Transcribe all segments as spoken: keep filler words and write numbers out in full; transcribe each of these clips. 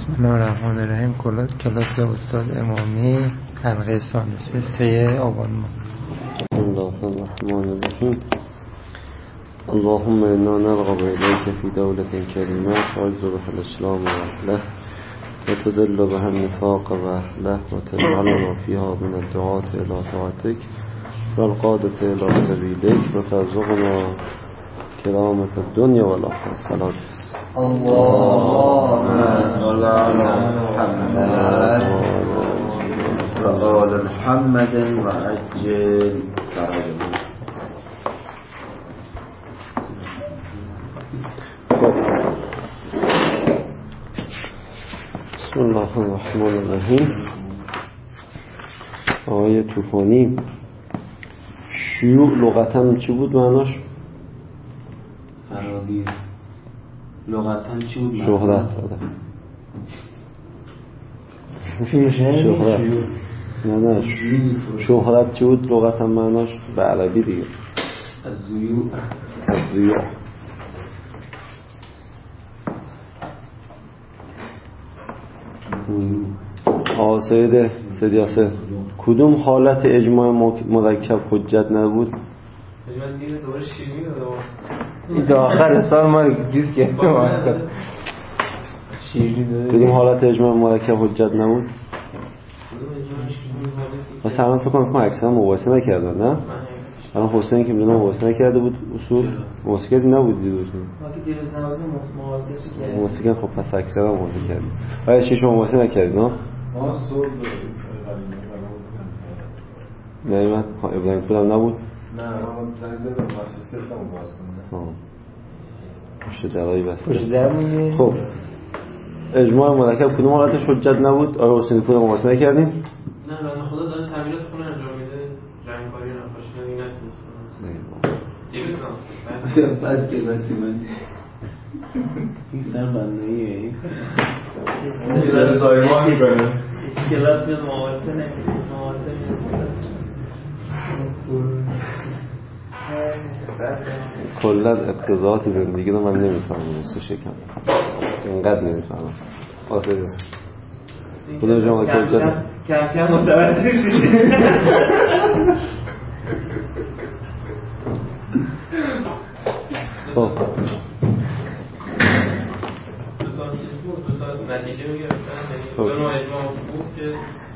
بسم الله الرحمن الرحیم. کلاس استاد امامی حلقه ثالثه سه آبان ماه. بسم الله الرحمن الرحیم. اللهم انا نرغب الیک فی دولة کریمه تعز بها الاسلام و اهله و تذل بها النفاق و اهله و تجعلنا فیها من الدعاة الی طاعتک و القادة الی سبیلک و ترزقنا کرامة الدنیا و الاخره. صلوات اللهم صل على محمد و آل محمد و عجل فرجهم. بسم الله الرحمن الرحیم. آیه طوفانی شیوع لغتا چی بود معناش؟ فراگیر. لغتا چی بود؟ شهرت. شهرت. نه نه شهرت چی بود لغتا معناش؟ به عربی دیگه از زیوع. از زیوع. آقا سید سید یاسر، کدوم حالت اجماع مرکب حجت نبود؟ اجماع دیگه دوباره شیمی داده این تا آخر سال ما گیر کردیم. شیری داده. کدوم حالت اجماع مرکب حجت نبود؟ مثلا فکر کنم اکثرا مباحثه نکردن، نه؟ الان حسین که میدونم مباحثه نکرده بود اصول مباحثه نبود دیروز. ما که دیروز نوازی مباحثه کردیم. مباحثه خب پس اکثرا مباحثه کردیم. آیا شش مباحثه نکردید نه؟ ما صبح نه من ابراهیم پورم نبود. نه من زنگ زدم مؤسسه رو باز کنم. ها. پشت درای بسته. پشت در میگه. خب اجماع مرکب کدوم حالتش حجت نبود؟ آیا حسین پور مباحثه نکردیم؟ نه بنده خدا داره تعمیرات خونه انجام میده، رنگکاری نقاشی اینا نمی‌کنه. دیروز نه. بعد کلاسی من این سر بندهیه این داره زایمان میکنه. کلاس به مواصله نمیده، مواصله نمیده. کلا اقتضاعات زندگی رو من نمیفهمم، مست شکم اینقدر نمیفهمم. واسه دست خدا جمعه کجا کم کم متوجه شدی. خب نتیجه میگرفتن دو نوع اجماع بود که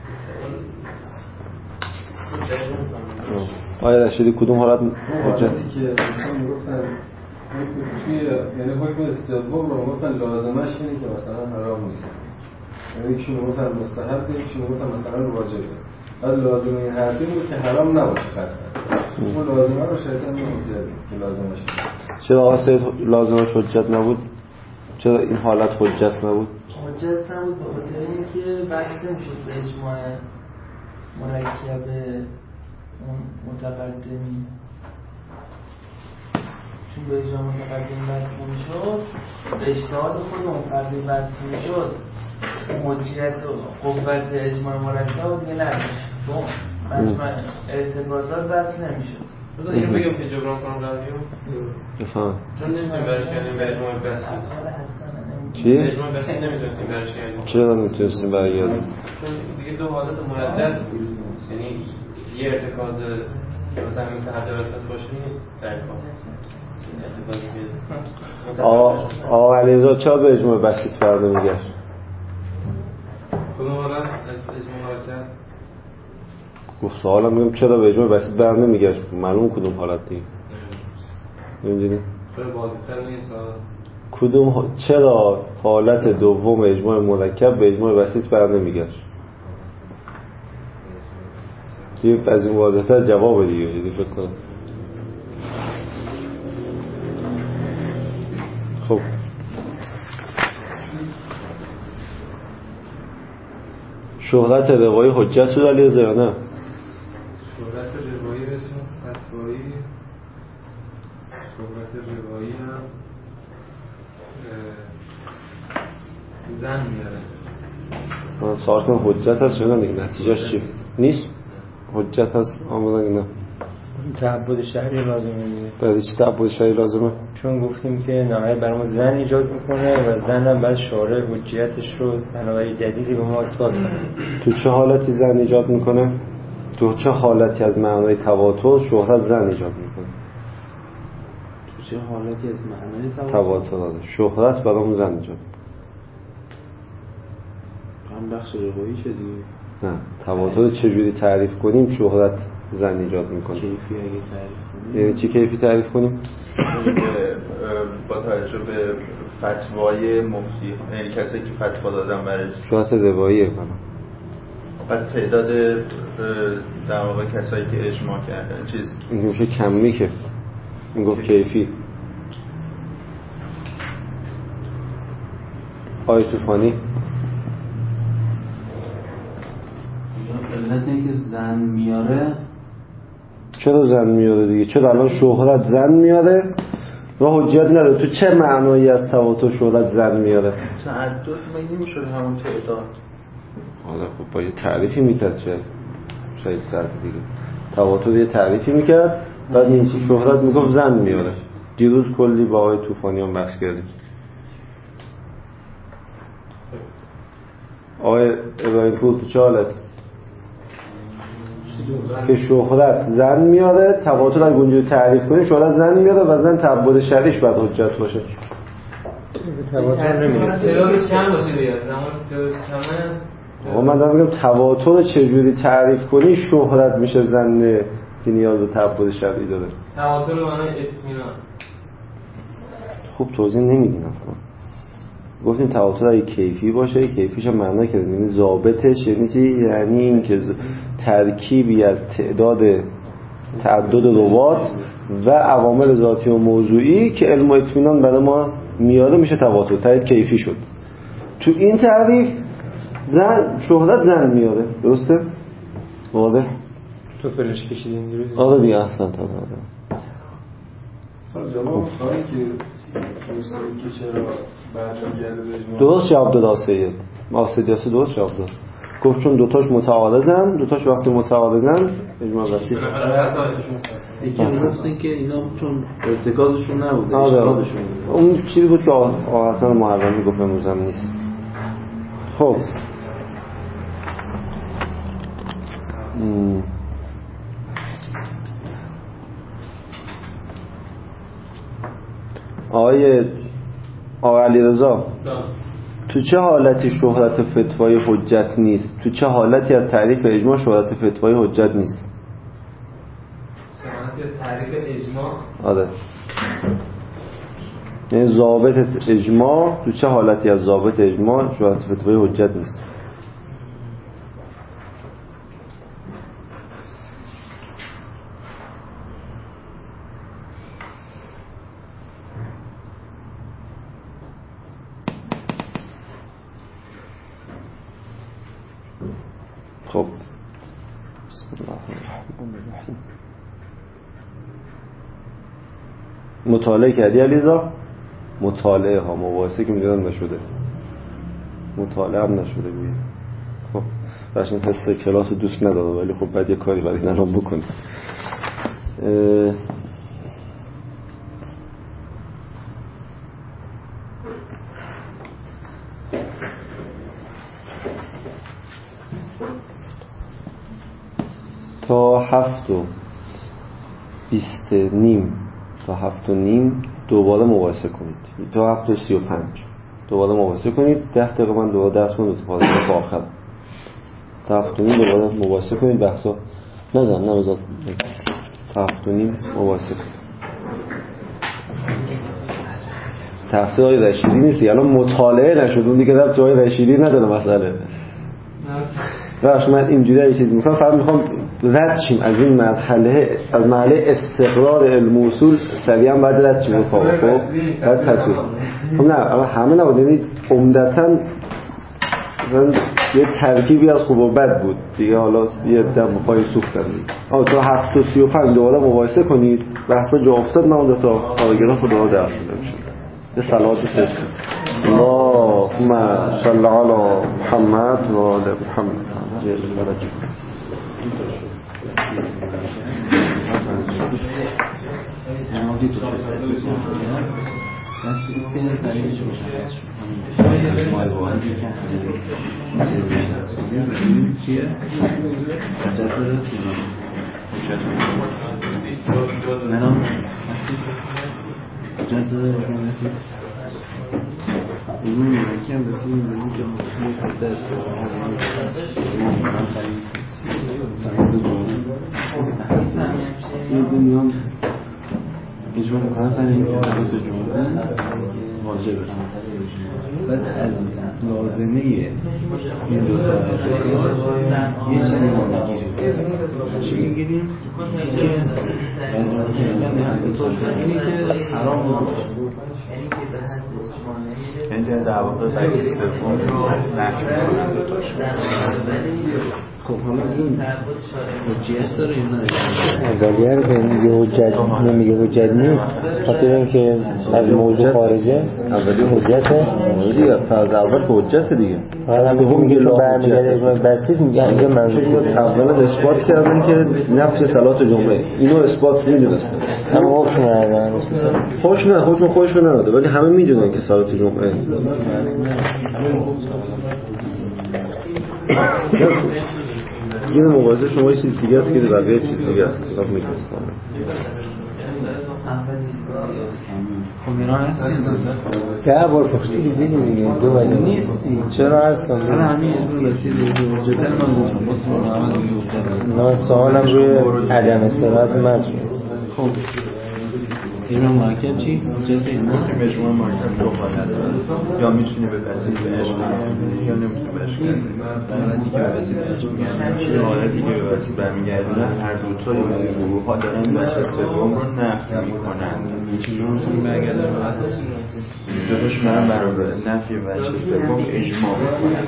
آیا رشیدی کدوم حالت حجت؟ که مثلا میگفتن یعنی حکم سوم رو میگفتن لازمش اینه که مثلا حرام نیست، یعنی یکی میگفتن مستحب، یکی میگفتن مثلا واجبه. بعد لازم این حرفی بود که حرام نباشه قطعا. اون لازمه رو شیطان میگه که لازمش. چرا آقا سید لازمش حجت نبود؟ چرا این حالت حجت نبود؟ حجت نبود به خاطر اینکه بسته میشد به اجماع مرکب اون متقدمی، چون به اجماع متقدمی بسته میشد به اجتهاد خود اون فردی بسته میشد، حجیت و قوت اجماع مرکب دیگه نداشت، چون مجمع ارتباطات بسته نمیشد. بذار اینو بگم که جبران کنم قضیه‌مو. بفهم. چون نمیتونیم برش کردیم به اجماع بسته. چی؟ اجماع بسته نمیتونستیم برش کردیم. چرا نمیتونستیم برگردیم؟ چون دیگه دو حالت مردد بود، یعنی یه ارتکاز مثلا مثل حد وسط باشه نیست در کار. آقا علیرضا چرا به اجماع بسیط فرده میگشت؟ کدوم حالت از اجماع مرکب؟ گفت سوالم میگم چرا به اجماع بسیط بر نمیگشت؟ معلوم کدوم حالت دیگه نمیدونی؟ چرا بازیتر نیست؟ کدوم چرا حالت دوم اجماع مرکب به اجماع بسیط بر نمیگشت؟ یه از این واضح‌تر جواب دیگه یعنی فکر کنم. خب شهرت روایی حجت شد علیرضا یا نه؟ شهرت روایی اسم فتوایی، شهرت روایی هم زن میاره. من سوال کنم حجت هست یا نه دیگه، نتیجهش چی؟ نیست؟ حجت هست آمدن نه؟ تعبد شهری لازمه دیگه. برای چی تعبد شهری لازمه؟ چون گفتیم که نهایت برامون زن ایجاد میکنه و زن هم بعد شارع حجیتش رو بنابراین دلیلی به ما اثبات کنه. تو چه حالتی زن ایجاد میکنه؟ تو چه حالتی از معنای تواتر شهرت زن ایجاد میکنه؟ تو چه حالتی از معنای تواتر تواتر شهرت برامون زن ایجاد میکنه. هم بخش روایی شدی؟ نه، تواتر چجوری تعریف کنیم شهرت زن ایجاد میکنه. کیفی اگه تعریف کنیم یعنی چی کیفی تعریف کنیم؟ با توجه به فتوای مفتی، یعنی کسی که فتوا دادن برای شهرت رواییه کنم. بعد تعداد در واقع کسایی که اجماع کردن چیز این میشه کمی که این گفت کیفی. آیه طوفانی علت اینکه زن میاره چرا زن میاره دیگه؟ چرا الان شهرت زن میاره و حجت نداره؟ تو چه معنایی از تواتر شهرت زن میاره؟ تعدد مگه نمیشد همون تعداد؟ حالا خب با یه تعریفی میکرد چه شاید سر دیگه تواتر یه تعریفی میکرد بعد این شهرت میگفت زن میاره. دیروز کلی با آقای طوفانی هم بحث کردیم. آقای ابراهیم پور تو چه حالت؟ که شهرت زن میاره، تواتر اگه اونجوری تعریف کنیم شهرت زن میاره و زن تعبد شرعیش باید حجت باشه. تواتر نمیره. تعدادش کم باشه دیگه. زمان تعدادش کمه. آقا من دارم میگم تواتر چجوری تعریف کنی شهرت میشه زن که نیاز به تعبد شرعی داره. تواتر به معنای اطمینان. خوب توضیح نمیدین اصلا. گفتیم تواتر اگه کیفی باشه کیفیش هم معنا کردیم یعنی ضابطش یعنی چی؟ یعنی این که ترکیبی از تعداد تعدد روات و عوامل ذاتی و موضوعی که علم و اطمینان برای ما میاره میشه تواتر. تعریف کیفی شد. تو این تعریف زن شهرت زن میاره. درسته؟ واضح؟ تو فلش کشیدین دیروز؟ آره دیگه احسن تا داره. جواب خواهی که دوستایی که چرا برمیگرده به اجماع درست جواب داد آسیه آسیدیاسی درست جواب داد. گفت چون دوتاش متعارضن، دوتاش وقتی متعارضن اجماع وسیع. یکی گفتن که اینا چون ارتکازشون نبوده اشتغالشون اون چیزی بود که آقا حسن محرمی گفت امروز هم نیست. خب آقای آقای علیرضا تو چه حالتی شهرت فتوای حجت نیست؟ تو چه حالتی از تعریف اجماع شهرت فتوای حجت نیست؟ شهرت از تعریف اجماع؟ آره یعنی ضابط اجماع تو چه حالتی از ضابط اجماع شهرت فتوای حجت نیست؟ خب بسم الله الرحمن الرحیم. مطالعه کردی علیزا؟ مطالعه ها مباحثه که میدونم نشده مطالعه هم نشده بیه. خب برشن حس کلاس دوست نداره ولی خب باید یه کاری برای این الان بکنی. تا هفت و بیست نیم تا هفت و نیم دوباره مباحثه کنید. تا هفت و سی و پنج دوباره مباحثه کنید. ده دقیقه من دوباره درس من رو تا آخر تا هفت و نیم دوباره مباحثه کنید. بحثا نزن نبزاد تا هفت و نیم مباحثه کنید. تفسیر های رشیدی نیست الان مطالعه نشد اون دیگه رفت جای رشیدی نداره مسئله. راست من اینجوری یه چیز میکنم فقط میخوام رد شیم از این مرحله از مرحله استقرار علم و اصول سریعا بعد رد شیم. خب بعد تصویر خب نه اما همه نبود یعنی عمدتاً یه ترکیبی از خوب و بد بود دیگه. حالا یه دم پای سوختن دیگه. آه تا هفت و سی و پنج دوباره مباحثه کنید. بحثا جا افتاد من اونجا تا پاراگراف دوباره درس میدم. یه صلوات بفرستید. اللهم صل علی محمد و آل محمد. اما که تو شکل دستی بین دلیلش مشخص شد همین مای واحدی که همین بیشتر از کنیم چیه؟ حجت داره منام حجت داره اون رسید اون مرکم رسید اون که مشکلی خود است من سریع سریع تو جمعه این دنیا اجماع میکنن سر این که سریع تو جمعه واجبه بعد از لازمه این دو تا یه چیزی ما میگیریم چی میگیریم؟ اینی که حرام نباشه اینجا در واقع بچه سوم رو نکنیم دو تاش خب حالا این حجیت داره یا نه؟ اولیه رو که میگه حجت نمیگه حجت نیست خاطر اینکه از موضوع خارجه اولی حجته اولی فرض اول حجته دیگه حالا هم دوم میگه چون برمیگرده اجماع بسیط میگه اینجا منظور اولا اثبات کردن که نفی صلات جمعه اینو اثبات میدونستن هم حکم ندادن حکم نه حکم خودش رو نداده ولی همه میدونن که صلات جمعه این مبارزه شما یه چیز دیگه است که بقیه چیز دیگه است حساب میکنه خب اینا هست ده بار پرسیدی دیگه دیگه دو وجه نیستی چرا هستم حالا همین اجماع بسیار دیگه وجود داره من گفتم باز تو محمد دیگه نه سوالم روی عدم استراحت متن خب اجماع مرکب چی؟ حجت اینا؟ اجماع مرکب دو حالت داره یا میتونی به وسیله بهش برمیگردی یا نمیتونی بهش حالتی که به وسیله بهش میگردی حالتی که به وسیله برمیگردی هر دو تا یا گروه ها دارن بچه سوم رو نفی میکنن چجور میتونی برگردی به اساس جداش من برای نفی بچه سوم اجماع میکنن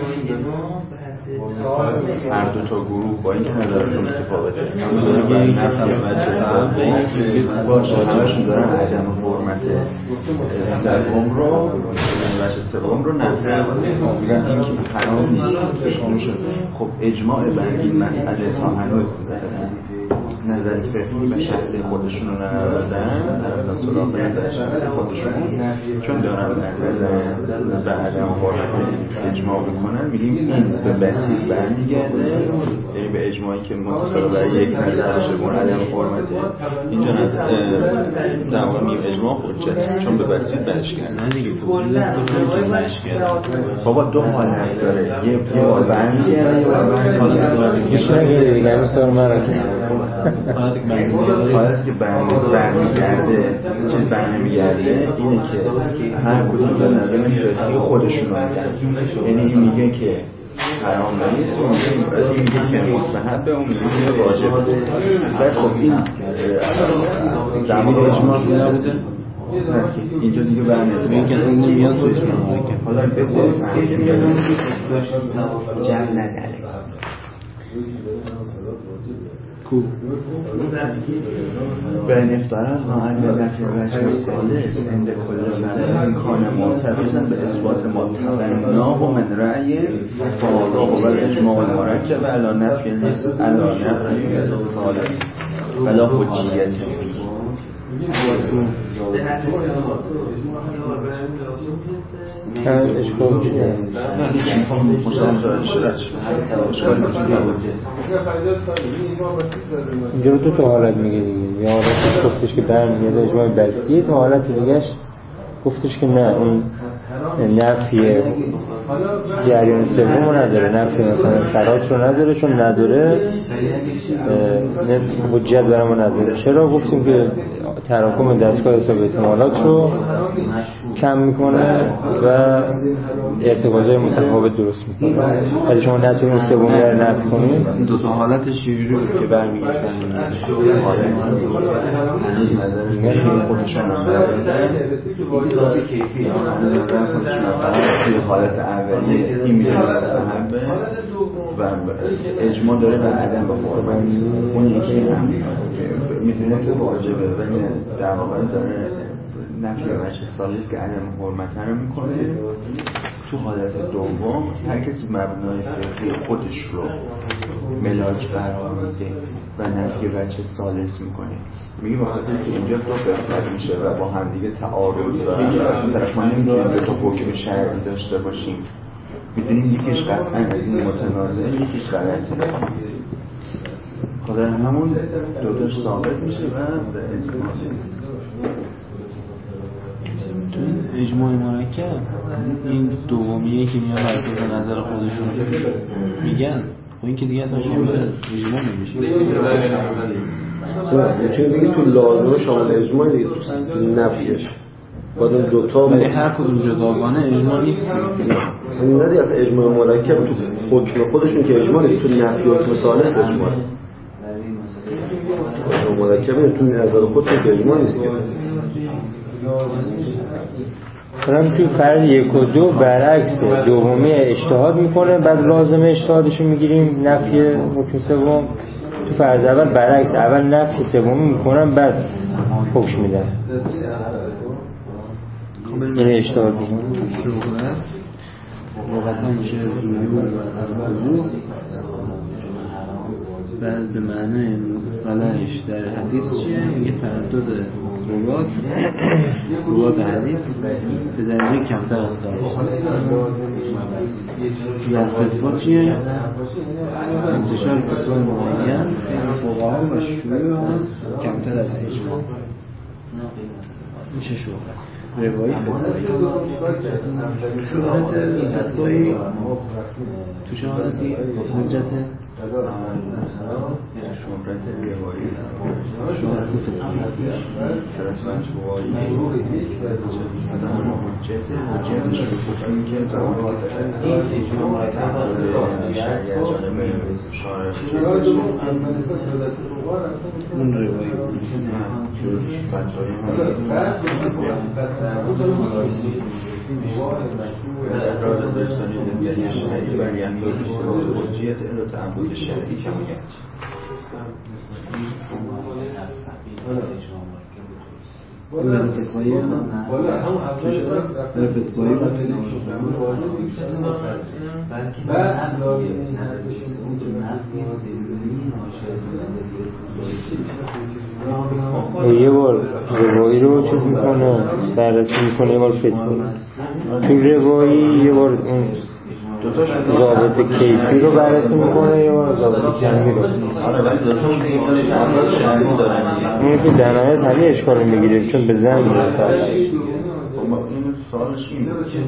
هر دو تا گروه با اینکه نظرشون متفاوته اما دارن برای نفی بچه سوم باشه همشون دارن عدم حرمت سوم رو بچه سوم رو نفی میگن این که حرام نیست بشون شد. خب اجماع بر این مسئله تا هنوز نظر فقهی و شخصی خودشون رو ندادن طرف سراغ نظر شخصی خودشون چون دارن نظر به عدم حرمت اجماع میکنن میگیم این به بسیط برمیگرده یعنی به اجماعی که متصل بر یک نظر باشه اون عدم حرمته اینجا در واقع میگیم اجماع حجت چون به بسیط برشگرده نه دیگه تو وجود داره برشگرده بابا دو حالت داره یه بار برمیگرده یه بار برمیگرده یه شنگه دیگه همین سوال من رو حالت که برمیگرده چیز برمیگرده اینه که هر کدوم در نظر فقهی خودشون رو میگن یعنی این میگه که حرام نیست اون میگه که مستحبه اون میگه که واجبه بعد خب این در واقع اجماع نبوده اینجا دیگه برمیگرده این کسی نمیاد تو اجماع مرکب حالا بگو جمع نداره کو به نفترض ما اگر نفی وجه سالس عند کل من کان معترضا به اثبات ما تبناه من رأی فهذا هو الاجماع المرکب علی نفی علی نفی سالس ولا حجیت اشکال چیه؟ اینجا رو دو تا حالت میگه دیگه یا حالتش گفتش که برمیگرده اجماع بسیط و حالت دیگهش گفتش که نه اون نفی جریان سوم رو نداره نفی مثلا سرات رو نداره چون نداره حجت برامون نداره چرا گفتیم که تراکم دستگاه حساب احتمالات رو کم میکنه و ارتکازهای متفاوت درست میکنه ولی شما نتونید اون سومی رو نفی کنید این دو تا حالتش یه جوری بود که برمیگشت حالت خودشون هم دارن کیفی توی حالت اولیه این میره مستحبه و اجماع داره به عدم حرمت اون یکی هم میدونه که واجبه ولی در واقع داره نفی وجه ثالث که عدم حرمت رو میکنه تو حالت دوم هر کسی مبنای فقهی خودش رو ملاک قرار میده و نفی وجه ثالث میکنیم. میگه بخاطر که اینجا دو قسمت میشه و با هم دیگه تعارض دارن و از اون طرف ما نمیتونیم دو تا حکم شرعی داشته باشیم، میدونیم یکیش قطعا از این متنازع یکیش غلطه، خاطر همون دوتاش ثابت میشه و به اجماع تو این اجماع مرکب این دومیه که میاد بر اساس نظر خودشون میگن، خب این که دیگه اصلا شامل اجماع نمیشه. چون دیگه تو لازمه شامل اجماع دیگه تو نفیش بعد دو تا ولی هر کدوم جداگانه اجماع نیست. نه دیگه اصلا اجماع مرکب تو حکم خودشون که اجماع نیست، تو نفی حکم ثالث اجماع اجماع مرکب تو نظر خودشون که اجماع نیست که فرام توی فرض یک و دو برعکسه، دومی اجتهاد میکنه بعد لازم اجتهادشو میگیریم نفی حکم سوم. تو فرض اول برعکس، اول نفی سومی میکنن بعد حکم میدن. این اجتهاد لغتا میشه زویو و بعد به معنی مصطلحش در حدیث چیه؟ یه تردد روات روات حدیث به درجه کمتر از داشت. در فتوا چیه؟ انتشار فتوا معین فقها و شیوع کمتر از اجماع میشه شو روایی فتوایی شهرت فتوایی تو شهادتی حجت شهرت روایی شهرت فتوایی شهرت منجوایی از همون حجت حجتش رو بکنیم که زمانی که تحول شریعت جانب شهرت اون روایی اقرار داشتن نگری شرعی بر یندار استفاده حجیت الى تعبد شرعی کمیت این در فتوایی در فتوایی یه بار روایی رو چیز میکنه بررسی میکنه، یه بار فتوایی. تو روایی یه بار اون ضابط کیفی رو بررسی میکنه، یه بار ضابط کمی رو. آره ولی دوتاشون دیگه داره تعبد شرعی دارن. اون که در نهایت همه اشکال رو میگیره چون به زن میرسه. سوالش این بود که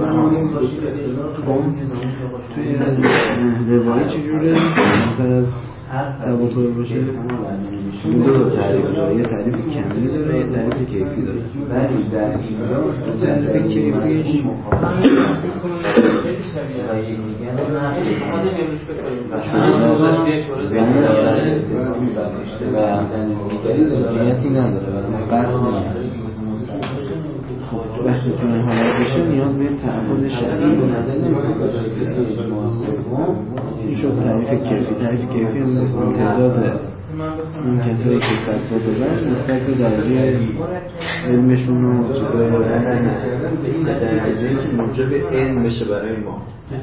توی روایی چجوره؟ ممکن از تواتر باشه؟ این دو تا تعریف داره، یه تعریف کمی داره یه تعریف کیفی داره. تعریف کیفیش و حجیتی نداره و قطع نمیده. وقتی تو این حالت بشه نیاز به تعبد شرعی این شد تعریف کیفی. تعریف کیفی هم تعداد اون کسایی که فتوا دادن نسبت به درجه علمشون و چیزای درجه‌ای که موجب علم بشه برای ما.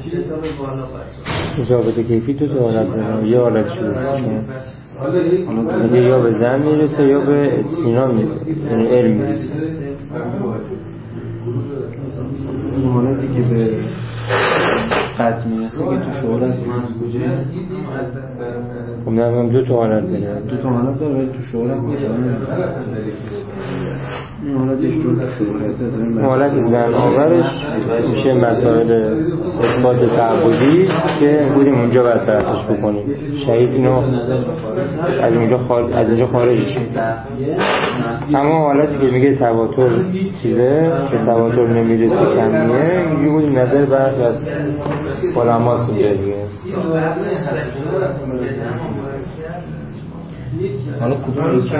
ضابط کیفی تو تو حالت داره، یه حالت شده یا به زن میرسه یا به اطمینان میرسه، یعنی علم میرسه. این حالتی که به قطع میرسه که تو شهرت میرسه. خب نه هم دو تا حالت داره، دو تا حالت داره ولی تو شهرت نیست. این حالتش چون تو شهرت داره، حالت زن آورش میشه مسائل اثبات تعبدی که بودیم اونجا باید بحثش بکنیم. شهید اینو از اونجا خارج از اینجا خارج شد. اما حالتی که میگه تواتر چیزه که تواتر نمیرسه کمیه، میگه بودیم نظر برخی از علماست اینجا دیگه. حالا کدوم این که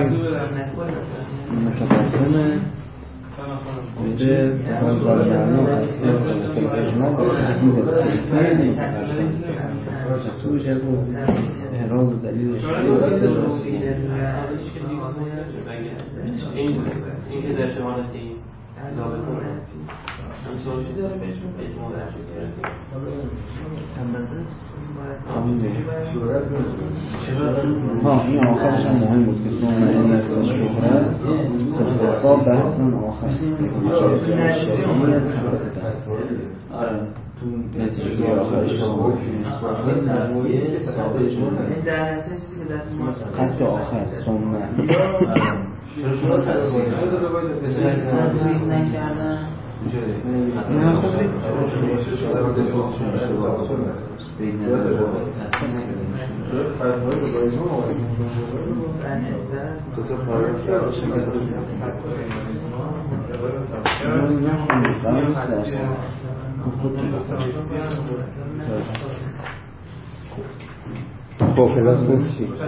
متقدمه میره از بالمعنی از اجماع به خیلی سوش از احراز دلیلش این که در شمالتی ضابط کنه همچنان که در اجماع در ها این آخرش هم مهم بود که ثم ان الشهرة خطاب بحث اون آخر آره تو نتیجه آخرش خط آخر ثم چرا تصویر نکردن نه خب خب کلاس نیست چی؟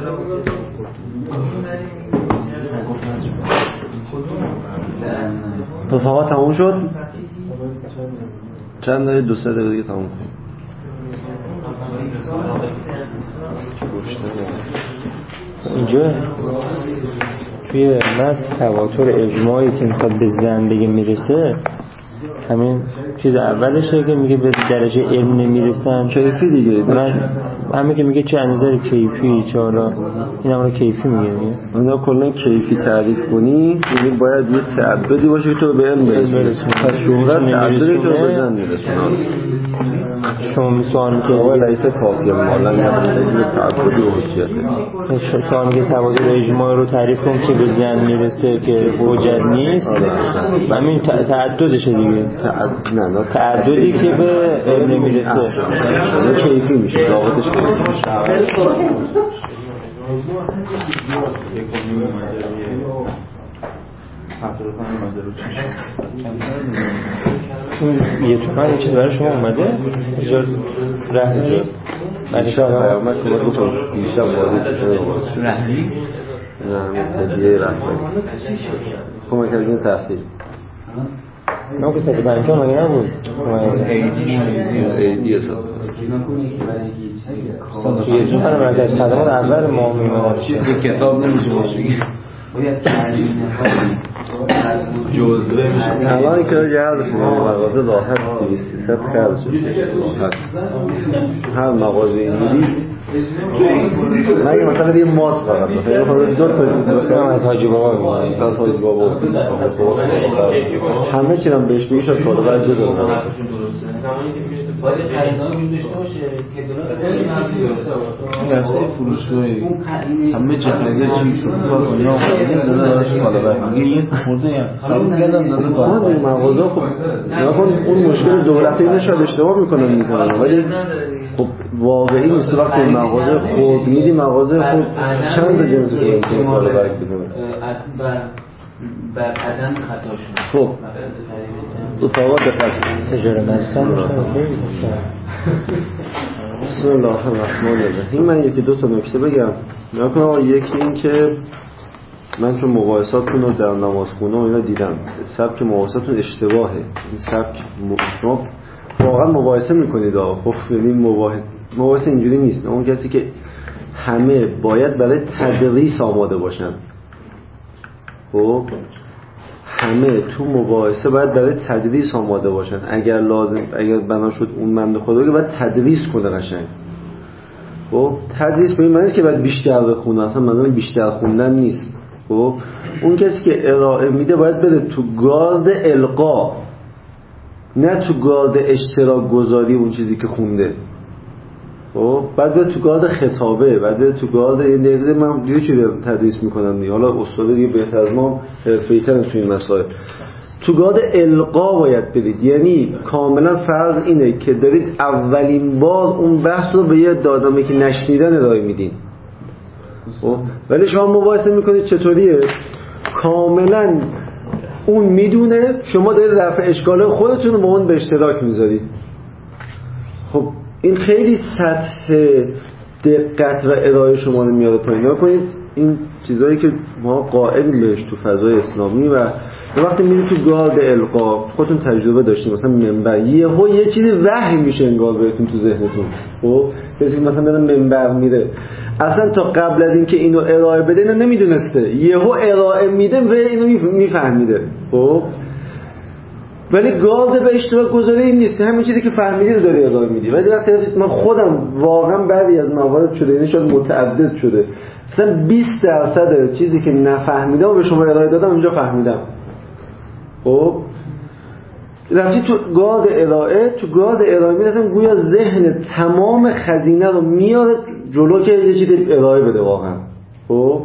رفقا تموم شد؟ چند دقیقه دو سه دقیقه دیگه تموم کنیم. اینجا توی متن تواتر اجماعی که میخواد به زندگی میرسه همین چیز اولشه که میگه به درجه علم نمیرسن کیفی دیگه من همین که میگه چه نظر کیفی چه حالا این هم رو کیفی میگه میگه اونجا کلا کیفی تعریف کنی یعنی باید یه تعبدی باشه که تو به علم برسونی پس شهرت تعبدی که به زن میرسونه شما میسوال میگه آقا لیس کافیه مالا یه تعبدی و حجیته سوال میگه تواتر اجماع رو تعریف کن که به زن میرسه که حجت نیست و همین تعددشه دیگه نه تعددی که به علم نمیرسه یه کیفی میشه رابطش کیفی میشه یه تومن یه چیز برای شما اومده؟ اجار رهن اجار دیشب پیامت که باید بکنم دیشب وارد شده رهنی؟ نه هدیه رهبری کمک از این تحصیل نه که سطح پنجاه مگه نبود ایدی سطح یه تومن مرکز خدمات اول ماه میمونه یه کتاب نمیشه باشه جزوه میشه الان که جهاز مغازه راحت دویست سیصد خرج شد راحت هر مغازه اینجوری مگه مثلا یه ماس فقط بخواه دو تا چیز باشه هم از حاجی بابا از حاجی بابا همه چی هم بهش بگی شد کالا باید بذارم باید خریدنامه وجود داشته باشه که دلار رفته فروشگاهی همه چه خریده چی شد کار کنیا آمده داده کالا باید میگه یه خورده قبول کردم داده من این مغازه خب نکن اون مشکل دولتی اینو شاید اشتباه میکنم میکنم ولی خب واقعی نیست وقتی مغازه خود میدی مغازه خود چند جنس داره که کالا برک بزنه بر عدم خطاشون خب اتفاقات دقت اجاره مسکن بسم الله الرحمن الرحیم. من یکی دو تا نکته بگم. نکنه آقا یکی این که من چون مقایساتون رو در نمازخونه و اینا دیدم سبک مقایساتون اشتباهه. این سبک شما واقعا مقایسه میکنید آقا خب ببین مقایسه مقایسه اینجوری نیست. اون کسی که همه باید برای تدریس آماده باشن خب همه تو مقایسه باید برای تدریس آماده باشن. اگر لازم اگر بنا شد اون بنده خدا که باید تدریس کنه قشنگ. خب تدریس به این معنی است که باید بیشتر بخونه، اصلا منظورم بیشتر خوندن نیست. خب اون کسی که ارائه میده باید بره تو گارد القا، نه تو گارد اشتراک گذاری اون چیزی که خونده. خب بعد بره تو گارد خطابه، بعد بره تو گارد این دیگه. من دیگه چی تدریس میکنم دیگه، حالا استاد دیگه بهتر از ما حرفه‌ای‌تر تو این مسائل. تو گارد القا باید برید، یعنی کاملا فرض اینه که دارید اولین بار اون بحث رو به یه آدمی که نشنیدن ارائه میدین. خب ولی شما مباحثه میکنید چطوریه؟ کاملا اون میدونه، شما دارید رفع اشکال خودتون رو با اون به اشتراک میذارید. خب این خیلی سطح دقت و ارائه شما رو میاره پایین. نکنید این چیزایی که ما قائلیم بهش تو فضای اسلامی و وقتی میرید تو گارد القا خودتون تجربه داشتیم، مثلا منبر یهو یه چیزی وحی میشه انگار بهتون تو ذهنتون. خب کسی مثلا داره منبر میره اصلا تا قبل از اینکه اینو ارائه بده اینو نمیدونسته، یهو ارائه میده و اینو میفهمیده. خب ولی گارد به اشتراک گذاری این نیست، همین چیزی که فهمیدی رو داری ارائه میدی. ولی وقتی من خودم واقعا بعضی از موارد شده، یعنی شاید متعدد شده، مثلا بیست درصد چیزی که نفهمیدم و به شما ارائه دادم اینجا فهمیدم. خب رفتی تو گارد ارائه، تو گارد ارائه میرسن گویا ذهن تمام خزینه رو میاره جلو که یه چیزی ارائه بده واقعا. خب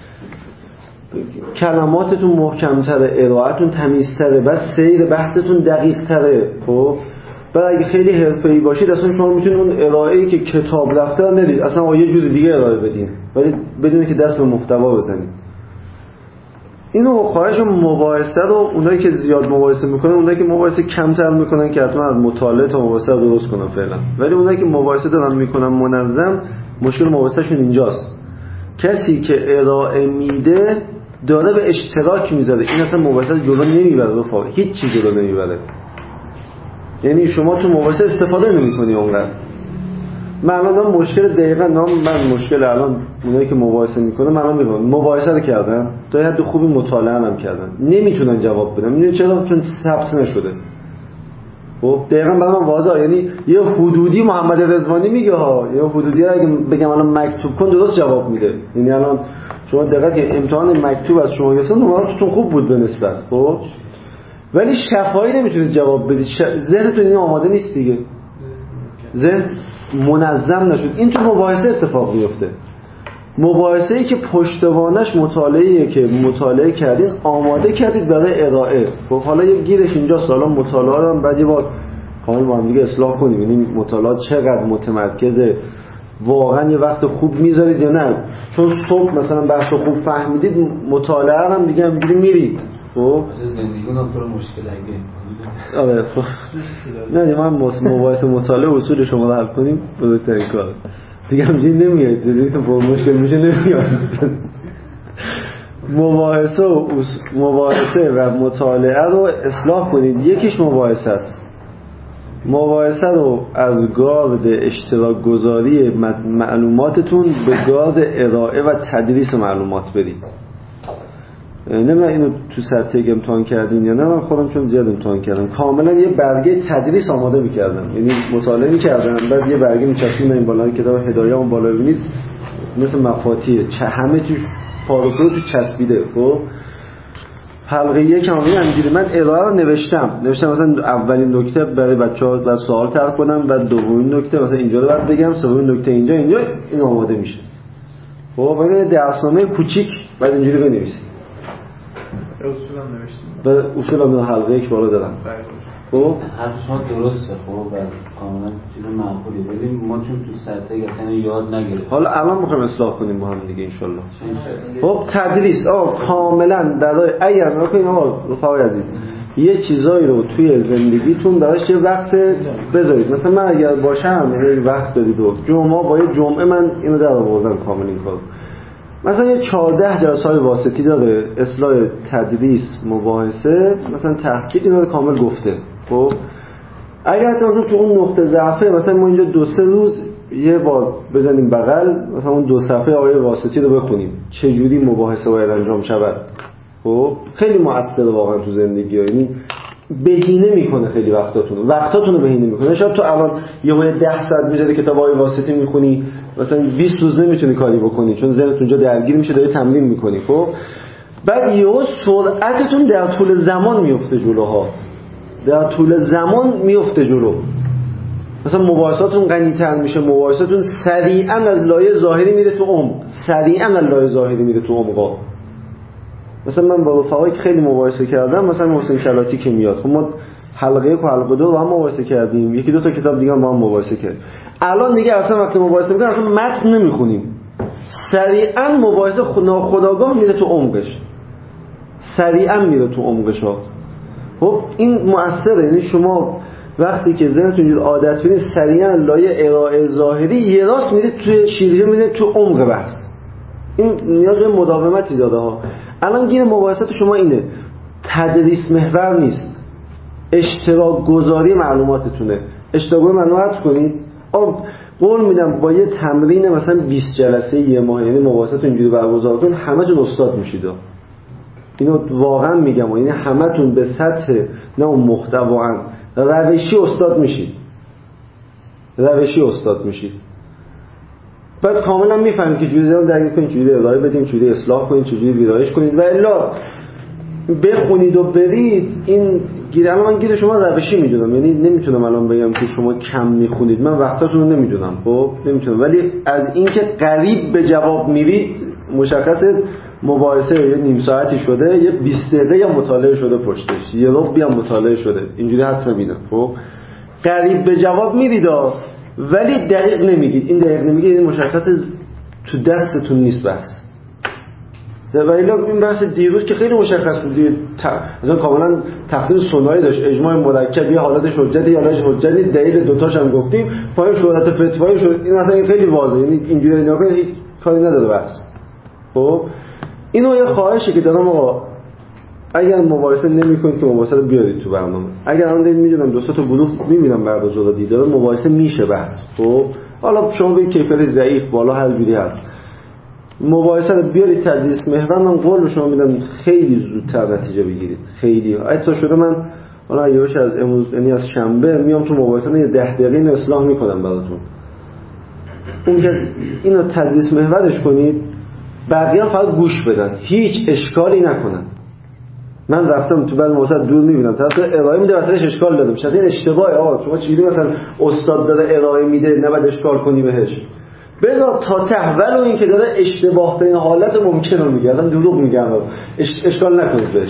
کلماتتون محکم‌تره، ارائه‌تون تمیزتره، بس سیر بحثتون دقیق‌تره. خب بعد اگه خیلی حرفه‌ای باشید اصلا شما میتونید اون ارائه‌ای که کتاب رفته رو ندید، اصلا یه جور دیگه ارائه بدین، ولی بدون که دست به محتوا بزنید. اینو خواهش مباحثه رو اونایی که زیاد مباحثه میکنن، اونایی که مباحثه کمتر میکنن که حتما از مطالعه تا مباحثه رو درست کنن فعلا، ولی اونایی که مباحثه دارن میکنن منظم، مشکل مباحثه‌شون اینجاست. کسی که ارائه میده داره به اشتراک میذاره، این اصلا مباحثه جلو نمیبره، رفاق هیچ چیز جلو نمیبره. یعنی شما تو مباحثه استفاده نمیکنی اونقدر. من الان مشکل دقیقاً نام من مشکل الان اونایی که مباحثه میکنه من الان میگم مباحثه رو کردن تا حد خوبی مطالعه هم کردن، نمیتونن جواب بدن. میدونی چرا؟ چون ثبت نشده. خب دقیقاً برام واضحه. یعنی یه حدودی محمد رضوانی میگه ها، یه حدودی رو اگه بگم الان مکتوب کن درست جواب میده. یعنی الان شما دقت که امتحان مکتوب از شما گرفتن نمراتتون خوب بود به نسبت، خب ولی شفاهی نمیتونید جواب بدید. ش... ذهنتون این آماده نیست دیگه، ذهن منظم نشد. این تو مباحثه اتفاق میفته. مباحثه‌ای که پشتوانش مطالعه‌ایه که مطالعه کردید، آماده کردید برای ارائه. خب حالا یه گیرش اینجا سالا مطالعه هم بعد یه بار کامل با هم دیگه اصلاح کنیم، یعنی مطالعات چقدر متمرکزه، واقعا یه وقت خوب میذارید یا نه. چون صبح مثلا بحث خوب فهمیدید، مطالعه هم دیگه همینجوری میرید. خب زندگی اون پر مشکل اگه آره خب نه من مباحثه مطالعه اصول شما رو حل کنیم بزرگترین کار دیگه همینجوری نمیاد، دیگه تو پر مشکل میشه نمیاد. مباحثه و مباحثه و مطالعه رو اصلاح کنید. یکیش مباحثه است. مباحثه رو از گارد اشتراک گذاری معلوماتتون به گارد ارائه و تدریس معلومات برید. نمیدونم اینو تو سطح امتحان کردین یا نه، من خودم چون زیاد امتحان کردم کاملا یه برگه تدریس آماده می‌کردم، یعنی مطالعه می‌کردم بعد یه برگه می‌چسبوندم این بالا، کتاب هدایه اون بالا ببینید مثل مفاتیحه، چه همه توش پاروکو تو چسبیده. خب حلقه یک هم همینجوری من ارائه رو نوشتم نوشتم مثلا اولین نکته برای بچه‌ها بعد سوال طرح کنم، بعد دومین نکته مثلا اینجا رو بعد بگم، سومین نکته اینجا اینجا این آماده میشه. خب بعد درسنامه کوچیک بعد اینجوری بنویسید. اصولا نوشتیم و اصولا من حلقه یک بالا دارم. خب حرف شما درسته، خب و کاملا چیز معقولی، ولی ما چون تو سطح اصلا یاد نگرفتیم. حالا الان میخوایم اصلاح کنیم با هم دیگه ان شاء الله. خب تدریس آه کاملا برای اگر میخواین آقا رفقای عزیز یه چیزایی رو توی زندگیتون براش یه وقت بذارید. مثلا من اگر باشم یه وقت دارید و جمعه با یه جمعه من اینو در آوردم کامل این کارو. مثلا یه چهارده جلسه های واسطی داره، اصلاح تدریس مباحثه مثلا تحقیق اینا رو کامل گفته. خب اگر مثلا تو اون نقطه ضعفه مثلا ما اینجا دو سه روز یه بار بزنیم بغل مثلا اون دو صفحه آیه واسطی رو بخونیم چه جوری مباحثه باید انجام شود. خب خیلی موثره واقعا تو زندگی ها، یعنی بهینه میکنه خیلی وقتاتون وقتاتون رو بهینه میکنه. شاید تو الان یه وقت ده ساعت میذاری کتاب آیه واسطی میخونی، مثلا بیست روز نمیتونی کاری بکنی چون ذهنت اونجا درگیر میشه، داری تمرین میکنی. خب بعد یهو سرعتتون در طول زمان میفته جلوها، در طول زمان میفته جلو. مثلا مباحثاتون غنی‌تر میشه، مباحثاتون سریعا از لایه ظاهری میره تو عمق، سریعا از لایه ظاهری میره تو عمقا. مثلا من با رفقایی که خیلی مباحثه کردم، مثلا محسن کلاتی که میاد، خب ما حلقه یک و حلقه دو با هم مباحثه کردیم، یکی دو تا کتاب دیگه هم با هم مباحثه کردیم. الان دیگه اصلا وقتی مباحثه میکنیم اصلا متن نمیخونیم، سریعا مباحثه ناخودآگاه میره تو عمقش، سریعا میره تو عمقش ها. خب این مؤثره. یعنی شما وقتی که ذهنتون اینجور عادت بینید سریعا لایه ارائه ظاهری یه راست میرید توی شیریه، میرید تو عمق بحث. این نیاز به مداومتی داره ها. الان گیر مباحثات شما اینه، تدریس محور نیست، اشتراک گذاری معلوماتتونه. اشتراک معلومات کنید. آب قول میدم با یه تمرین مثلا بیست جلسه یه ماه، یعنی مباحثات اینجوری برگزار کنید، همه تون استاد میشید. اینو واقعا میگم، یعنی همتون به سطح نه اون محتوا. روشی استاد میشید، روشی استاد میشید. بعد کاملا میفهمید که جوری زدن درک کنید، جوری ارائه بدین، جوری اصلاح کنید، جوری ویرایش کنید و الا بخونید و برید. این گیر الان من گیر شما روشی میدونم، یعنی نمیتونم الان بگم که شما کم میخونید، من وقتاتون رو نمیدونم، خب نمیتونم، ولی از اینکه قریب به جواب میرید مشخصه مباحثه یه نیم ساعتی شده، یه بیست دقیقه یا مطالعه شده پشتش، یه ربعی هم مطالعه شده، اینجوری حدس نمیدم. خب قریب به جواب میرید ولی دقیق نمیگید. این دقیق نمیگید این مشخصه تو دستتون نیست بحث. و الا این بحث دیروز که خیلی مشخص بود، مثلا کاملا تقسیم ثنایی داشت، اجماع مرکب یه حالت حجتی یا حالت حجتی، دلیل دوتاش هم گفتیم، پای شهادت فتوایی شد. این اصلا خیلی واضحه، یعنی اینجوری نگاه کنید کاری نداره بحث. خب اینو یه خواهشی که دارم آقا، اگر مباحثه نمی‌کنید که مباحثه رو بیارید تو برنامه. اگر الان دارید می‌دونم دو سه تا بلوغ می‌بینم بعد از اون دیده مباحثه میشه بحث. خب حالا شما به کیفیت ضعیف بالا هر جوری هست مباحثه رو بیارید تدریس محور، من قول به شما میدم خیلی زودتر نتیجه بگیرید. خیلی حتی شده من حالا یهوش از امروز یعنی از شنبه میام تو مباحثه یه ده دقیقه اصلاح می‌کنم براتون. اون که اینو تدریس محورش کنید، بقیه هم فقط گوش بدن، هیچ اشکالی نکنن. من رفتم تو بعد موساد دور میبینم طرف ارائه میده واسهش اشکال دادم، چه از این اشتباهه. آقا شما چیزی مثلا استاد داره ارائه میده نباید اشکال کنی بهش، بذار تا ته ولو این که داره اشتباه ترین حالت ممکن رو میگه، اصلا دروغ میگم، اش... اشکال نکنید بهش،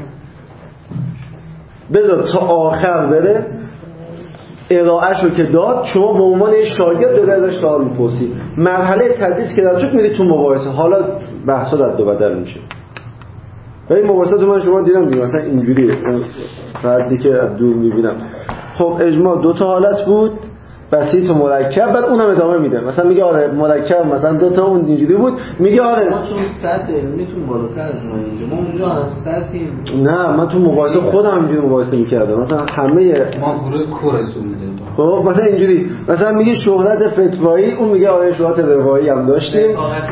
بذار تا آخر بره ارائهش رو که داد، شما به عنوان شاگرد به ازش سوال میپرسید. مرحله تدریس که در چوک میرید تو مباحثه، حالا بحثا رد و بدل میشه. ولی مباحثات من شما دیدم دیگه مثلا اینجوریه، فردی که از دور میبینم. خب اجماع دو تا حالت بود، بسیط و مرکب، بعد اونم ادامه میده. مثلا میگه آره مرکب مثلا دو تا اون اینجوری بود، میگه آره ما چون سطح علمیتون بالاتر از ما اینجا، ما اونجا هم سطحیم. نه من تو مباحثه خودم اینجوری مباحثه میکردم، مثلا همه ما گروه کورسون میدیم. خب مثلا اینجوری مثلا میگه شهرت فتوایی، اون میگه آره شهرت روایی هم داشتیم.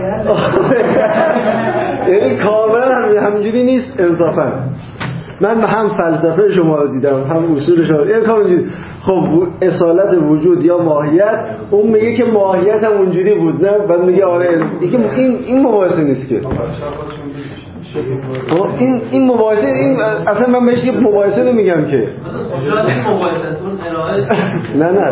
یعنی کاملا همینجوری نیست انصافا. من هم فلسفه شما رو دیدم هم اصول شما رو، این کاملا خب اصالت وجود یا ماهیت، اون میگه که ماهیت هم اونجوری بود، نه بعد میگه آره دیگه این این مباحثه نیست که. خب این این مباحثه، این اصلا من بهش یه مباحثه نمیگم که نه نه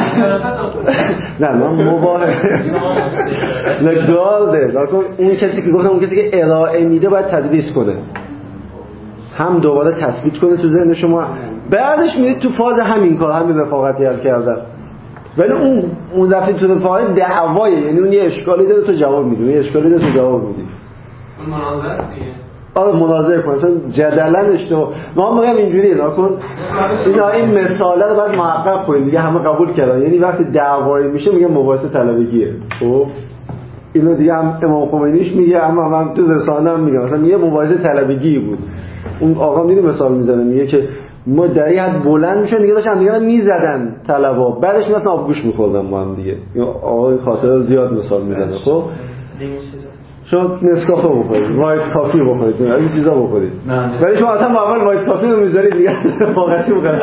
نه من مباحثه نگالده لکن اون کسی که گفتم اون کسی که ارائه میده باید تدریس کنه، هم دوباره تثبیت کنه تو ذهن شما، بعدش میرید تو فاز همین کار، همین رفاقتی حل کردن. ولی اون اون دفعه تو رفاقت دعوایه، یعنی اون یه اشکالی داره تو جواب میدی، یه اشکالی داره تو جواب میدی، اون مناظره است دیگه. آره مناظره کن، مثلا جدلا اشتباه. ما میگم اینجوریه نکن، اینا این مثاله رو باید محقق کنید دیگه، همه قبول کردن. یعنی وقتی دعوایی میشه میگم مباحثه طلبگیه. خب اینو دیگه هم امام خمینیش میگه، اما من تو رسانه هم میگم مثلا یه مباحثه طلبگی بود. اون آقا دیدی مثال میزنه، میگه که ما در این حد بلند میشن دیگه داشتن دیگه میزدن طلبا، بعدش میرفتن آبگوش میخوردن با هم دیگه. آقای خاطره زیاد مثال میزنه. خب شما نسکافه بخورید، وایت کافی بخورید، این چیزا بخورید، ولی شما اصلا با اول وایت کافی رو میذارید دیگه واقعی میکنه.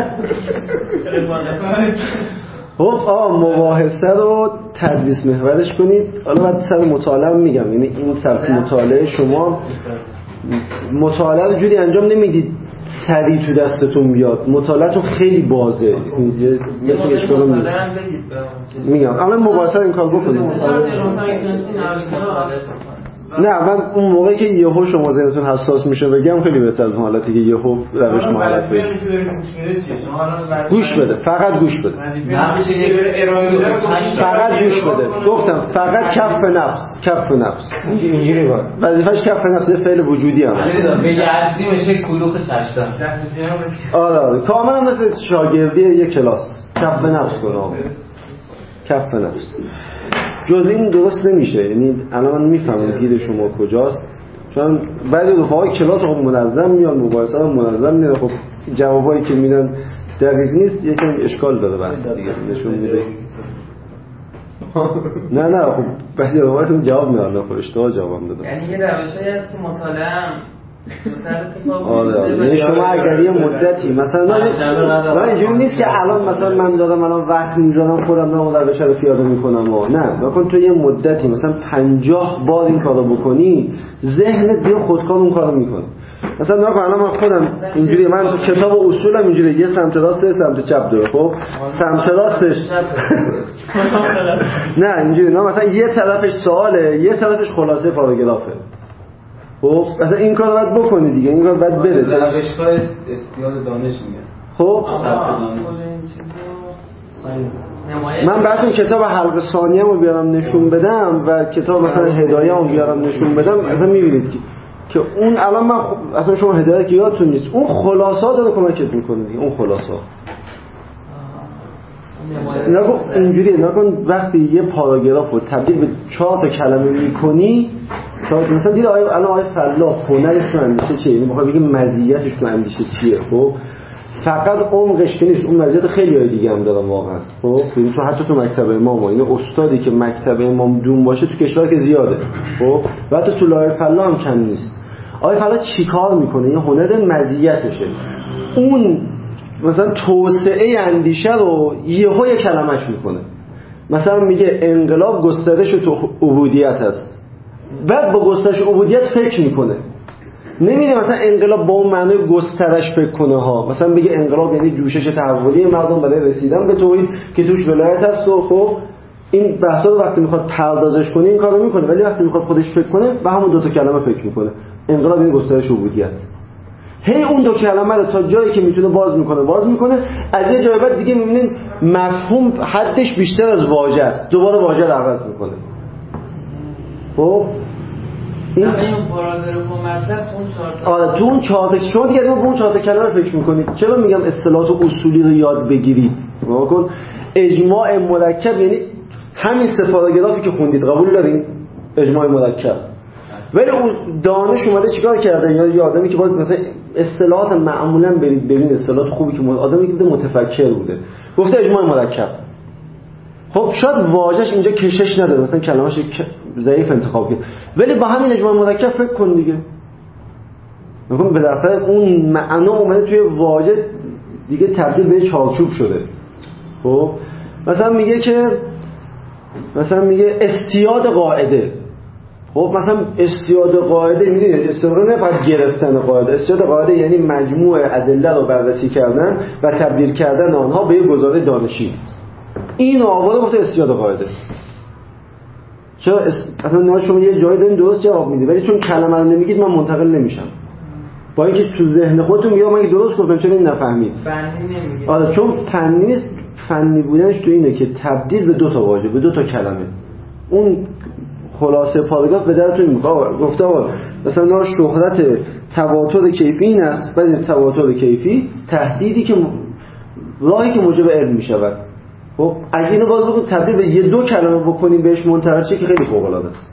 خب آقا مباحثه رو تدریس محورش کنید. حالا بعد سر مطالعه میگم، یعنی این سر مطالعه شما مطالعه رو جوری انجام نمیدید سریع تو دستتون بیاد، مطالعه‌تون خیلی بازه. یه یه تو اشکالو میگم میگم اما مباحثه این کار بکنید. نه من اون موقعی که یهو شما ذهنتون حساس میشه بگم خیلی بهتر از حالتی که یهو روش مهارت بگید. گوش بده، فقط گوش بده، فقط گوش بده. گفتم فقط کف نفس، کف نفس اینجوری بود. وظیفش کف نفس فعل وجودی هم هست. به یزدی میشه کلوخ چشم. آره کاملا مثل شاگردی یک کلاس. کف نفس کنه، کف نفس. جز این درست نمیشه. یعنی الان من میفهمم گیر شما کجاست، چون بعضی رفقای کلاس خب منظم میان، مباحثه هم منظم میاد، خب جوابایی که میدن دقیق نیست، یکم اشکال داره بحث دیگه نشون میده. نه نه خب بعضی رفقایتون جواب میدن، خب اشتباه جواب دادن. یعنی یه روشی هست که مطالعه هم آره یعنی شما اگر یه مدتی مثلا نه اینجوری نیست که الان مثلا من دارم الان وقت میذارم خودم نه در بشه رو پیاده میکنم و نه نکن تو یه مدتی مثلا پنجاه بار این کارو بکنی ذهنت دیگه خودکار اون کارو میکنه. مثلا نکن الان من خودم اینجوری من تو کتاب اصولم اینجوری یه سمت راست یه سمت چپ داره خب سمت راستش نه اینجوری نه مثلا یه طرفش سواله یه طرفش خلاصه پاراگرافه خب مثلا این کارو باید بکنی دیگه این کار باید بره روش‌های استیاد دانش میگن خب من براتون کتاب حلقه ثانیه رو بیارم نشون بدم و کتاب مثلا هدایه رو بیارم نشون بدم اصلا میبینید که که اون الان من خ... اصلا شما هدایت که یادتون نیست اون خلاصا داره کمکت میکنه دیگه اون خلاصا نگو اینجوریه نکن وقتی یه پاراگراف رو تبدیل به چهار تا کلمه میکنی چهار مثلا دید آیه الان آیه فلاح هنرش تو اندیشه چیه یعنی میخواد بگه مزیتش تو اندیشه چیه خب فقط عمقش که نیست اون مزیت خیلی های دیگه هم دارن واقعا خب یعنی تو حتی تو مکتب امام این استادی که مکتب امام دون باشه تو کشور که زیاده خب و حتی تو آیه فلاح هم کم نیست. آیه فلاح چیکار میکنه یه هنر مزیتشه اون مثلا توسعه اندیشه رو یهو یه کلمش میکنه مثلا میگه انقلاب گسترش تو عبودیت هست بعد با گسترش عبودیت فکر میکنه نمیده مثلا انقلاب با اون معنی گسترش فکر کنه ها مثلا بگه انقلاب یعنی جوشش تحولی مردم برای رسیدن به توحید که توش ولایت هست و خب این بحثا رو وقتی میخواد پردازش کنه این کارو میکنه ولی وقتی میخواد خودش فکر کنه به همون دو تا کلمه فکر میکنه انقلاب یعنی گسترش عبودیت هی اون دو کلمه رو تا جایی که میتونه باز میکنه باز میکنه از یه جای بعد دیگه میبینین مفهوم حدش بیشتر از واژه است دوباره واژه رو عوض میکنه خب این اون پاراگراف و مطلب اون چهار آره تو اون چهار تا شما دیگه اون چهار تا کلمه فکر میکنید چرا میگم اصطلاحات اصولی رو یاد بگیرید واقعا اجماع مرکب یعنی همین سه پاراگرافی که خوندید قبول دارین اجماع مرکب ولی اون دانش اومده چیکار کرده یا یه آدمی که باز مثلا اصطلاحات معمولا برید ببین اصطلاحات خوبی که آدمی که بوده متفکر بوده گفته اجماع مرکب خب شاید واژه‌اش اینجا کشش نداره مثلا کلمه‌اش ضعیف انتخاب کرد ولی با همین اجماع مرکب فکر کن دیگه میگم بالاخره اون معنا اومده توی واژه دیگه تبدیل به چارچوب شده خب مثلا میگه که مثلا میگه استیاد قاعده خب مثلا استیاد قاعده میدونید استیاد نه فقط گرفتن قاعده استیاد قاعده یعنی مجموع ادله رو بررسی کردن و تبدیل کردن آنها به یک گزاره دانشی این آورده گفته استیاد قاعده چرا اصلا نه شما یه جایی دارین درست جواب میدید ولی چون کلمه رو نمیگید من منتقل نمیشم با اینکه تو ذهن خودتون میگم من درست گفتم چرا این نفهمید فنی نمیگه آره چون فنی نیست فنی بودنش تو اینه که تبدیل به دو تا واژه به دو تا کلمه اون خلاصه پاراگراف به درتون میخواد گفته آقا مثلا شهرت تواتر کیفی این است بعد تواتر کیفی تهدیدی که راهی که موجب علم میشود خب اگه اینو باز بگو تبدیل به یه دو کلمه بکنیم بهش منتهی شه که خیلی فوق العاده است.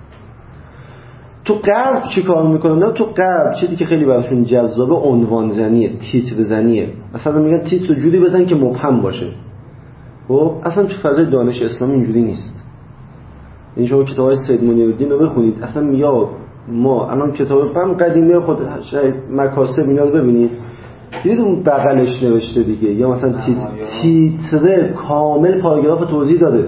تو غرب چی کار میکنن؟ نه تو غرب چیزی که خیلی براشون جذابه عنوان زنیه تیتر زنیه مثلا میگن تیتر جوری بزن که مبهم باشه خب اصلا تو فضای دانش اسلامی اینجوری نیست این شما کتابای سید منیرالدین رو بخونید اصلا میگه ما الان کتاب هم قدیمی خود شاید مکاسب اینا رو ببینید دیدید اون بغلش نوشته دیگه یا مثلا تیتر, تیتر کامل پاراگراف توضیح داده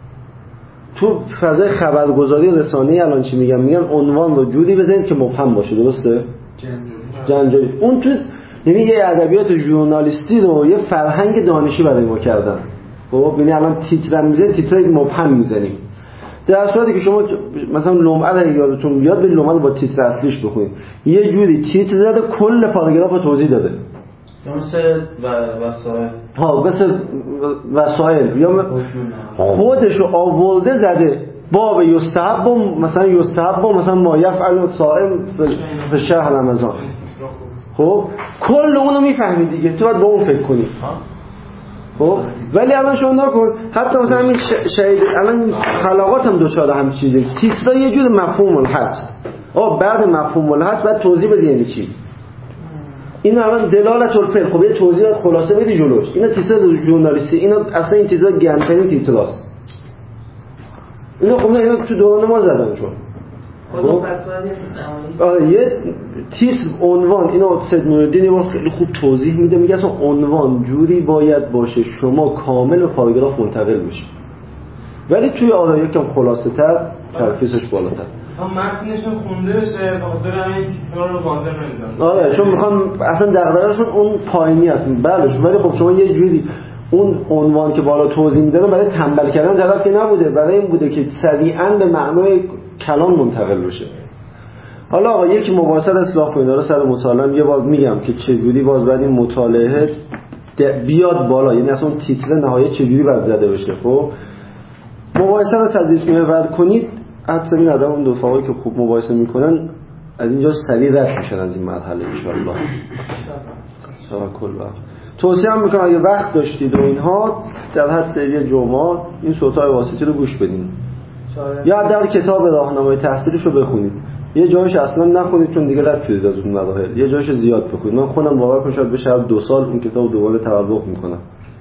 تو فضای خبرگزاری رسانه‌ای الان چی میگن میگن عنوان رو جوری بزنید که مبهم باشه درسته جنجالی اون تو یعنی یه ادبیات ژورنالیستی رو یه فرهنگ دانشی برای ما کردن خب یعنی الان تیتر میزنید تیتر مبهم میزنیم در صورتی که شما مثلا لمعه رو یادتون بیاد به لمعه رو با تیتر اصلیش بخونید یه جوری تیتر زده کل پاراگراف رو توضیح داده مثل وسایل ها مثل وسایل یا خودشو آورده زده باب یستحب مثلا یستحب مثلا ما یفعل صائم به شهر رمضان خب کل اونو میفهمید دیگه تو باید با اون فکر کنی خب ولی الان شما نکن حتی مثلا همین شهید الان خلاقات هم دوچاره هم چیزی تیترا یه جور مفهوم هست آه بعد مفهوم هست بعد توضیح بدی یعنی چی این الان دلالت الفعل خب یه توضیح خلاصه بدی جلوش اینا تیتر ژورنالیستی اینا اصلا این چیزا گندترین تیتراست اینا خب اینا تو دوران ما زدن چون خب پس باید آره یه تیتر عنوان اینو سید نورالدین یه بار خیلی خوب توضیح میده، میگه اصلا عنوان جوری باید باشه شما کامل و پاراگراف منتقل بشید، ولی توی آره یکم خلاصه تر ترکیزش بالاتر. متنشون خونده بشه بخاطر همین تیترا رو واضح نمیدونن. آره چون میخوان اصلا دغدغه‌شون اون پایینی هست. بله ولی خب شما یه جوری اون عنوان که بالا توضیح میدادن برای تنبل کردن طرف که نبوده، برای این بوده که سریعاً به معنای کلام منتقل بشه. حالا آقا یک مباحثه اصلاح کنید داره سر مطالعه یه بار میگم که چه جوری باز بعد این مطالعه بیاد بالا، یعنی اصلا تیتر نهایی چه جوری باید زده بشه. خب مباحثه رو تدریس محور کنید، حتی این آدم اون دو فاقی که خوب مباحثه میکنن از اینجا سریع رد میشن از این مرحله ان شاء الله. توکل بر توصیه هم میکنم اگه وقت داشتید و اینها در حد یه جمعه این صوت‌های واسطی رو گوش بدین یا در کتاب راهنمای تحصیلیش رو بخونید. یه جایش اصلا نخونید چون دیگه رد شدید از اون مراحل، یه جایش زیاد بخونید. من خودم باور کنم شاید بشه دو سال این کتاب دوباره توقف میکنم.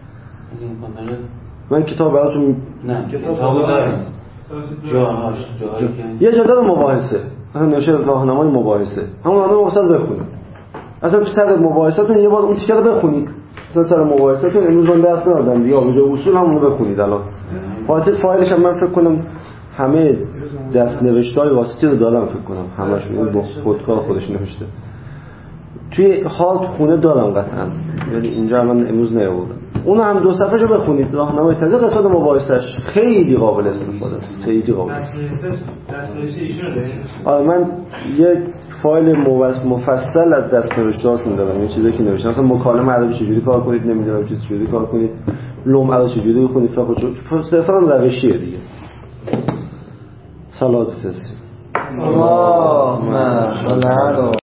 من کتاب براتون نه کتاب دارم جاهاش جاهایی که یه جا داره مباحثه، مثلا نوشته راهنمای مباحثه، همون راهنمای مباحثه بخونید. اصلا تو سر مباحثه‌تون یه بار اون چیزا رو بخونید. مثلا سر مباحثه‌تون امروز من درس ندادم دیگه، اونجا اصول همون رو بخونید. الان واسه فایلش هم من فکر کنم همه دست نوشته‌های واسطی رو دارم، فکر کنم همشون با خودکار خودش نوشته. توی حال خونه دارم قطعا، ولی اینجا من امروز نیاوردم. اون هم دو صفحه‌شو بخونید. راهنمای تازه قسمت مباحثش خیلی قابل استفاده است، خیلی قابل. آره من یک فایل مفصل از دست‌نوشته‌هاشون دارم، یه چیزی که نوشتم مثلا مکالمه عربی چجوری کار کنید، نمیدونم چه چجوری کار کنید، لوم عربی چجوری بخونید، فقط صرفا روشیه دیگه. صلوات بفرستید. اللهم صل علی